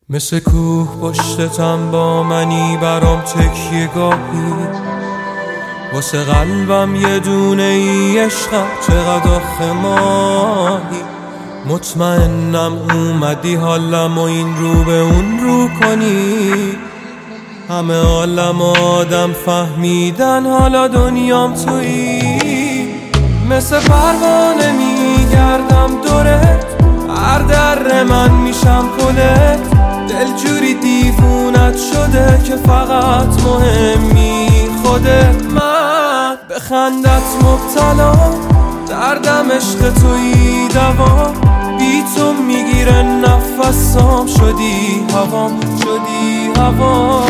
مثل کوه پشتتم با منی برام تکیه گاهی، واسه قلبم یه دونه ای عشقم چقدر آخه ماهی. مطمئنم اومدی حالم و این رو به اون رو کنی، همه عالم آدم فهمیدن حالا دنیام تویی. مثل پروانه میگردم دورت، هر در من میشم پلت، دل جوری دیوونت شده که فقط مهمی خودت. من به خندت مبتلا، دردم عشق تویی دوا، بی تو میگیره نفسام، شدی هوام شدی هوا.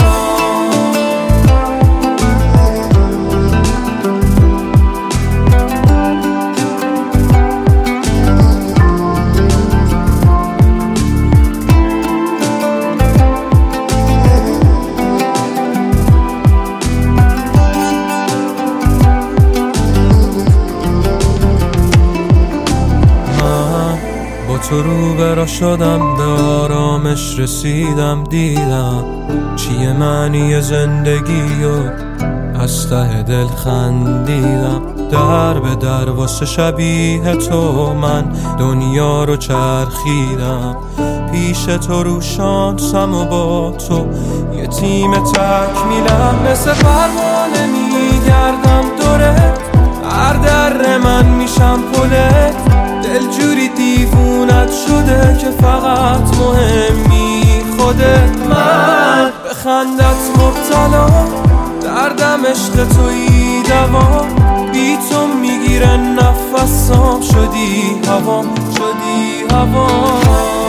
تو روبرا شدم، به آرامش رسیدم، دیدم چیه معنی زندگی و از ته دل خندیدم. در به در واسه شبیه تو من دنیا رو چرخیدم، پیش تو رو شانسم و با تو یه تیم تکمیلم. مثل پروانه میگردم دورت، هر در من میشم پلت، دل جوری دیوونت شده که فقط مهمی خودت. من به خندت مبتلا، دردم عشق تویی دوا، بی تو میگیره نفسام، شدی هوام شدی هوا.